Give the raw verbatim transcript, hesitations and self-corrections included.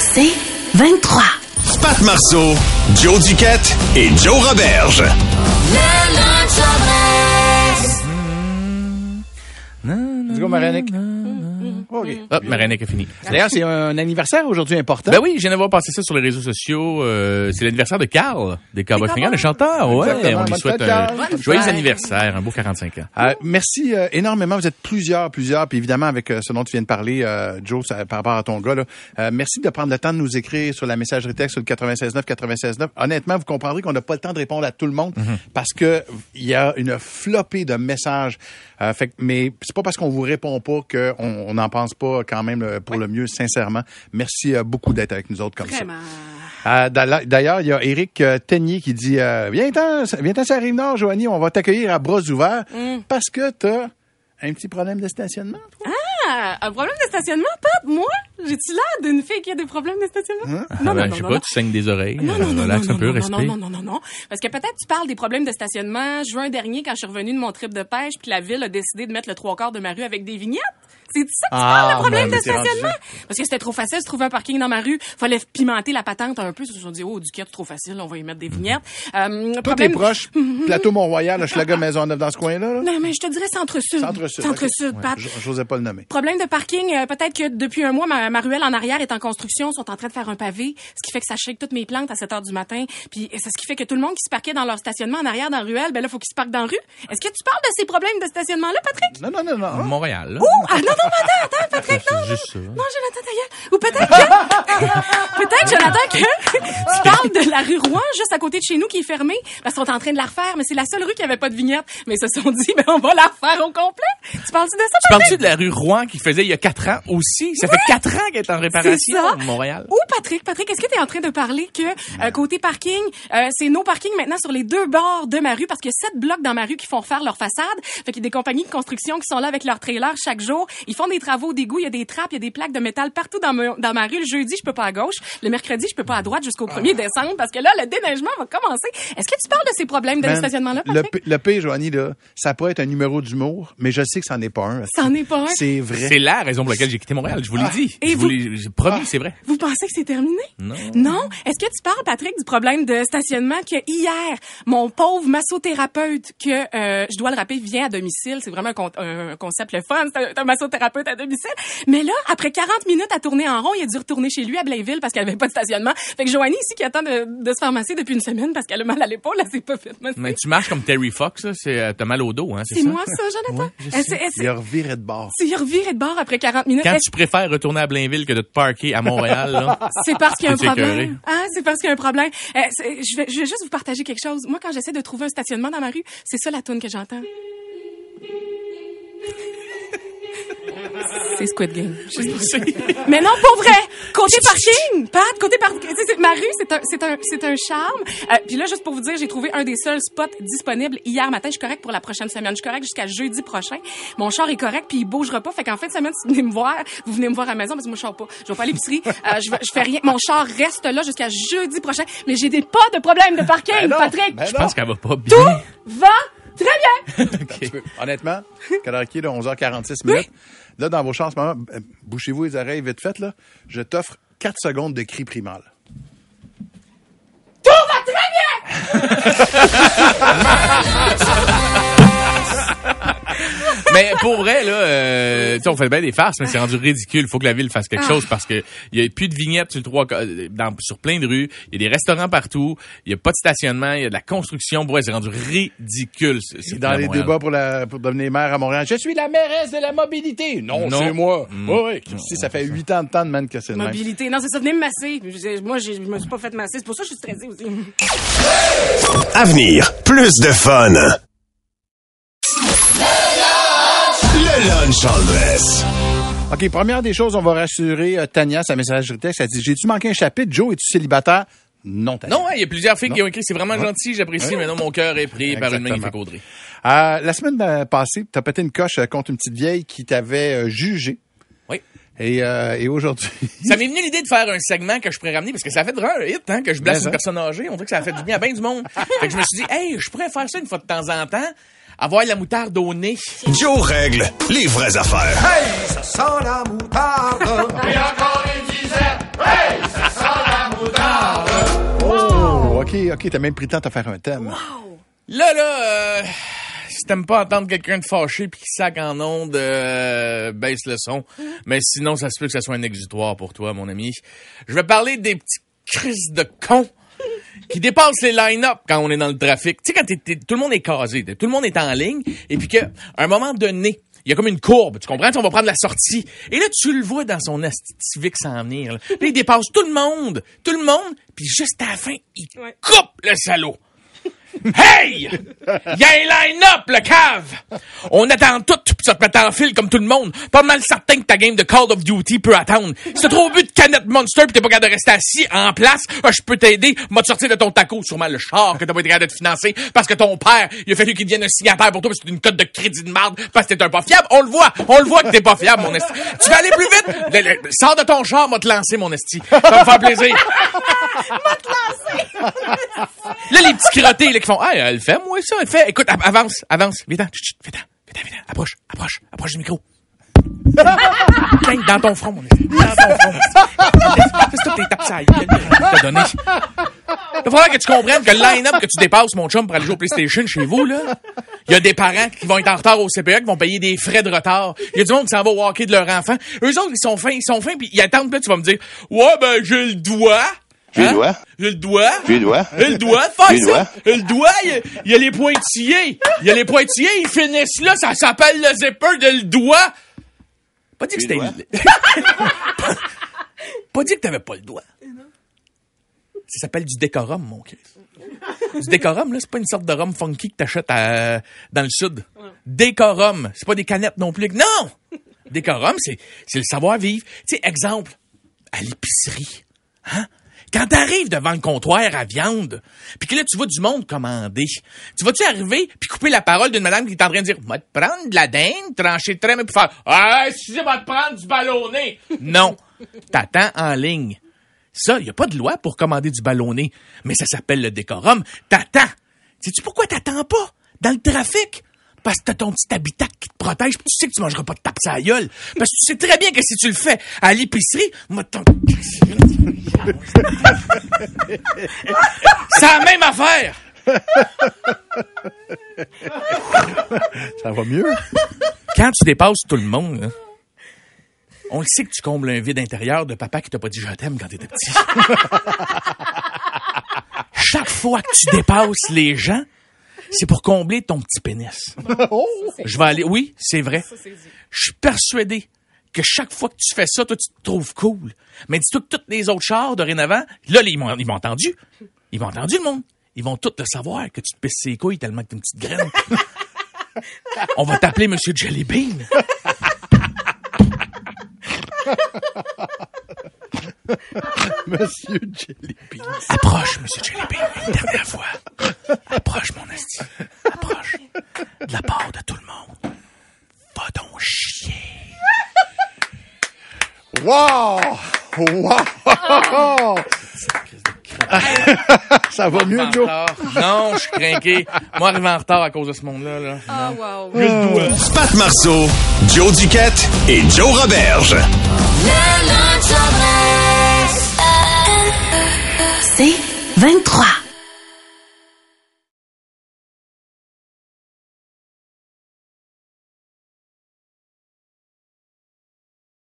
C'est vingt-trois. Pat Marceau, Joe Duquette et Joe Roberge. Let's go, Marianique. OK. Hop, Marianique a fini. D'ailleurs, c'est un anniversaire aujourd'hui important. Ben oui, je viens de voir passer ça sur les réseaux sociaux. Euh, c'est l'anniversaire de Carl, des Cowboys Fringants, le chanteur. Ouais, Exactement. on lui Bonne souhaite fête, un Carl. joyeux anniversaire, un beau quarante-cinq ans. Euh, merci euh, énormément. Vous êtes plusieurs, plusieurs. Puis évidemment, avec euh, ce dont tu viens de parler, euh, Joe, ça, par rapport à ton gars, là, euh, merci de prendre le temps de nous écrire sur la messagerie texte sur le quatre-vingt-seize neuf quatre-vingt-seize neuf. Honnêtement, vous comprendrez qu'on n'a pas le temps de répondre à tout le monde mm-hmm. parce que il y a une flopée de messages. Euh, fait, mais c'est pas parce qu'on vous répond pas qu'on n'en pense pas quand même pour oui. le mieux, sincèrement. Merci euh, beaucoup d'être avec nous autres comme Vraiment. ça. Euh, d'ailleurs, il y a Éric euh, Teignier qui dit euh, Viens-t'en, viens-t'en sur la Rive-Nord, Joanie, on va t'accueillir à bras ouverts mm. parce que t'as un petit problème de stationnement. Toi. Ah, un problème de stationnement, Pat? Moi? J'ai-tu l'air d'une fille qui a des problèmes de stationnement? Hein? Non, non, ben, non, je sais non, pas, non. Tu saignes des oreilles. Non, non, non, relax non, un peu, non, respire. non, non, non, non, non. Parce que peut-être tu parles des problèmes de stationnement. Juin dernier, quand je suis revenue de mon trip de pêche, puis la ville a décidé de mettre le trois quarts de ma rue avec des vignettes. C'est ça que tu ah, parles, le problème non, de stationnement? Parce que c'était trop facile de trouver un parking dans ma rue. Fallait pimenter la patente un peu. Ils se sont dit, oh, Duquette, c'est trop facile, on va y mettre des vignettes. Mm-hmm. Euh, Toi, problème... t'es proche, mm-hmm. Plateau Mont-Royal, Hochelaga, Maisonneuve, dans ce coin-là? Là? Non, mais je te dirais Centre-Sud. Centre-Sud. Centre-Sud, okay. Pat. Ouais, j'osais pas le nommer. Problème de parking, euh, peut-être que depuis un mois, ma, ma ruelle en arrière est en construction, sont en train de faire un pavé, ce qui fait que ça shake toutes mes plantes à sept heures du matin. Puis c'est ce qui fait que tout le monde qui se parquait dans leur stationnement en arrière dans la ruelle, ben là, faut qu'ils se parquent dans la rue. Est-ce que tu parles de ces problèmes de stationnement-là, Patrick? Non, non, non, non. Montréal, là. Oh! Ah, non, non, attends, attends, Patrick. C'est non, juste ça. Non, Jonathan, ta gueule. Ou peut-être que... peut-être, Jonathan, que tu parles de la rue Rouen, juste à côté de chez nous, qui est fermée, parce qu'ils sont en train de la refaire, mais c'est la seule rue qui avait pas de vignette. Mais ils se sont dit, ben, on va la refaire au complet. Tu parles-tu de ça, Tu parles-tu de la rue Rouen qui faisait il y a quatre ans aussi? Ça ouais. fait quatre ans qu'elle est en réparation à Montréal. Ou Patrick, Patrick, est-ce que tu es en train de parler que euh, côté parking, euh, c'est nos parkings maintenant sur les deux bords de ma rue, parce qu'il y a sept blocs dans ma rue qui font refaire leur façade. Fait qu'il y a des compagnies de construction qui sont là avec leurs trailers chaque jour. Ils font des travaux d'égout, il y a des trappes, il y a des plaques de métal partout dans ma, dans ma rue. Le jeudi, je peux pas à gauche. Le mercredi, je peux pas à droite jusqu'au premier décembre parce que là, le déneigement va commencer. Est-ce que tu parles de ces problèmes de ben, stationnement-là, Patrick? Le, le P, Joanie, là, ça pourrait être un numéro d'humour, mais je sais que c'en est pas un. C'en est pas un. C'est vrai. C'est la raison pour laquelle j'ai quitté Montréal. Je vous l'ai ah. dit. Et je vous... vous l'ai promis, ah. c'est vrai. Vous pensez que c'est terminé? Non. Non? Est-ce que tu parles, Patrick, du problème de stationnement que hier, mon pauvre massothérapeute, que euh, je dois le rappeler, vient à domicile. C'est vraiment un, con- un concept le fun. C'est un, un massothérapeute à domicile. Mais là, après quarante minutes à tourner en rond, il a dû retourner chez lui à Blainville parce qu'elle avait pas de stationnement. Fait que Joanie ici qui attend de, de se faire masser depuis une semaine parce qu'elle a mal à l'épaule, elle s'est pas fait masser. Mais tu marches comme Terry Fox, là. C'est, euh, t'as mal au dos, hein, c'est, c'est ça? moi ça, Jonathan. Ouais, elle, c'est, elle, il a reviré de bord. C'est il a reviré de bord après quarante minutes. Quand elle... tu préfères retourner à Blainville que de te parker à Montréal, là. C'est parce qu'il y a un problème. Écœuré. Ah, c'est parce qu'il y a un problème. Euh, je, vais, je vais juste vous partager quelque chose. Moi, quand j'essaie de trouver un stationnement dans ma rue, c'est ça la toune que j'entends. C'est Squid Game. Mais non, pour vrai. Côté parking, Pat, côté parking. Ma rue, c'est un, c'est un, c'est un charme. Euh, Puis là, juste pour vous dire, j'ai trouvé un des seuls spots disponibles hier matin. Je suis correct pour la prochaine semaine. Je suis correct jusqu'à jeudi prochain. Mon char est correct, puis il bougera pas. Fait qu'en fin de semaine, si vous venez me voir, vous venez me voir à la maison parce que moi, je sors pas. Je vais pas à l'épicerie. Euh, je, je fais rien. Mon char reste là jusqu'à jeudi prochain. Mais j'ai des pas de problème de parking, ben non, Patrick. Ben je pense qu'elle va pas bien. Tout va très bien. Okay. Honnêtement, Karaoké, là, onze heures quarante-six minutes. Oui. Là, dans vos chars, en ce moment, bouchez-vous les oreilles vite fait, là. Je t'offre quatre secondes de cri primal. Tout va très bien! Mais pour vrai, là, euh, tu sais, on fait bien des farces, mais c'est rendu ridicule. Il faut que la ville fasse quelque ah. chose parce que il y a plus de vignettes sur le trois, dans, sur plein de rues. Il y a des restaurants partout. Il y a pas de stationnement. Il y a de la construction. Ouais, c'est rendu ridicule. C'est, c'est dans les Montréal. Débats pour, la, pour devenir maire à Montréal. Je suis la mairesse de la mobilité. Non, non. c'est moi. Mmh. Oui, oui. Si ça fait huit ans de temps de man que c'est le même. Mobilité. Non, c'est ça. Venez me masser. Moi, j'ai, je me suis pas fait masser. C'est pour ça que je suis stressée aussi. Avenir. Plus de fun. Le lunch en dress. OK, première des choses, on va rassurer euh, Tania, sa messagerie texte. Elle dit, j'ai-tu manqué un chapitre? Joe, es-tu célibataire? Non, Tania. Non, il ouais, y a plusieurs filles non. qui ont écrit, c'est vraiment ouais. gentil, j'apprécie, ouais. mais non, mon cœur est pris Exactement. par une magnifique Audrey. Euh, la semaine passée, t'as pété une coche contre une petite vieille qui t'avait euh, jugé. Oui. Et, euh, et aujourd'hui... Ça m'est venu l'idée de faire un segment que je pourrais ramener, parce que ça a fait vraiment un hit, hein, que je blesse une personne âgée. On dirait que ça a fait du bien à bien du monde. Fait que je me suis dit, hey, je pourrais faire ça une fois de temps en temps. Avoir la moutarde au nez. Joe règle les vraies affaires. Hey, ça sent la moutarde. Et encore une dizaine. Hey, ça OK, OK, t'as même pris le temps de te faire un thème. Wow! Là, là, euh, si t'aimes pas entendre quelqu'un de fâché pis qui sac en ondes, euh, baisse le son. Mais sinon, ça se peut que ça soit un exutoire pour toi, mon ami. Je vais parler des petits crises de cons qui dépassent les line-up quand on est dans le trafic. Tu sais, quand t'es, t'es, tout le monde est casé, tout le monde est en ligne, et puis qu'à un moment donné, il y a comme une courbe, tu comprends? On va prendre la sortie. Et là, tu le vois dans son asti civique s'en venir. Là. Là, il dépasse tout le monde, tout le monde, puis juste à la fin, il Ouais. coupe le salaud. Hey! Il y a un line-up, le cave! On attend tout pis ça te met en file comme tout le monde. Pas mal certain que ta game de Call of Duty peut attendre. Si t'as trop bu de canette Monster pis t'es pas capable de rester assis en place, euh, je peux t'aider. M'a te sortir de ton taco, sûrement le char que t'as pas été capable de te financer parce que ton père, il a fallu qu'il devienne un signataire pour toi parce que c'est une cote de crédit de marde parce que t'es un pas fiable. On le voit, on le voit que t'es pas fiable, mon esti. Tu vas aller plus vite? Le, le, sors de ton char, m'a te lancer, mon esti. Ça va me faire plaisir. Là, les petits crottés, là, qui font, ah, elle le fait, moi, ça, elle le fait. Écoute, avance, avance. Viens-t'en, viens-t'en, viens-t'en, viens-t'en. Approche, approche, approche du micro. Clinque dans ton front, mon esti. Dans ton front, mon esti. C'est tout tes tapes ça t'as donné. Il va falloir que tu comprennes que le line-up que tu dépasses, mon chum, pour aller jouer au PlayStation chez vous, là, il y a des parents qui vont être en retard au C P E, qui vont payer des frais de retard. Il y a du monde qui s'en va au hockey de leur enfant. Eux autres, ils sont fins, ils sont fins, puis ils attendent, puis là, tu vas me dire, ouais, ben, j'ai le doigt. J'ai le Hein? doigt. J'ai le doigt. J'ai le doigt. J'ai le doigt de faire J'ai le ça. doigt. J'ai le doigt. Il y a- il y a les pointillés. Il y a les pointillés, ils finissent là. Ça s'appelle le zipper de le doigt. Pas dit que J'ai c'était... le Pas dit que t'avais pas le doigt. Ça s'appelle du décorum, mon Chris. Du décorum, là, c'est pas une sorte de rhum funky que t'achètes à, dans le sud. Décorum. C'est pas des canettes non plus. Non! Décorum, c'est, c'est le savoir-vivre. Tu sais, exemple, à l'épicerie. Hein? Quand t'arrives devant le comptoir à viande, puis que là, tu vois du monde commander, tu vas-tu arriver puis couper la parole d'une madame qui est en train de dire « Va te prendre de la dinde, trancher le trait, puis faire « Ah, excusez, va te prendre du ballonné! » Non. T'attends en ligne. Ça, y a pas de loi pour commander du ballonné, mais ça s'appelle le décorum. T'attends. Sais-tu pourquoi t'attends pas? Dans le trafic? Parce que t'as ton petit habitat qui te protège, pis tu sais que tu mangeras pas de tape sur la gueule. Parce que tu sais très bien que si tu le fais à l'épicerie, moi, ton... c'est la même affaire! Ça va mieux? Quand tu dépasses tout le monde, hein, on le sait que tu combles un vide intérieur de papa qui t'a pas dit « je t'aime » quand t'étais petit. Chaque fois que tu dépasses les gens, c'est pour combler ton petit pénis. Je vais aller... Oui, c'est vrai. Je suis persuadé que chaque fois que tu fais ça, toi, tu te trouves cool. Mais dis-toi que tous les autres chars, dorénavant, là, ils m'ont, ils m'ont entendu. Ils m'ont entendu, le monde. Ils vont tous le savoir que tu te pisses ses couilles tellement que t'es une petite graine. On va t'appeler Monsieur Jelly Bean. Monsieur Jelly Bean. Approche, Monsieur Jelly Bean, une dernière fois. Approche, mon esti. Approche. De la part de tout le monde. Va donc chier. Wow! Wow! Ça va mieux, Joe? Non, je suis craqué. Moi, arrivé en retard à cause de ce monde-là. Là. Oh, Non. wow. Pat Marceau, Joe Duquette et Joe Roberge. C'est vingt-trois.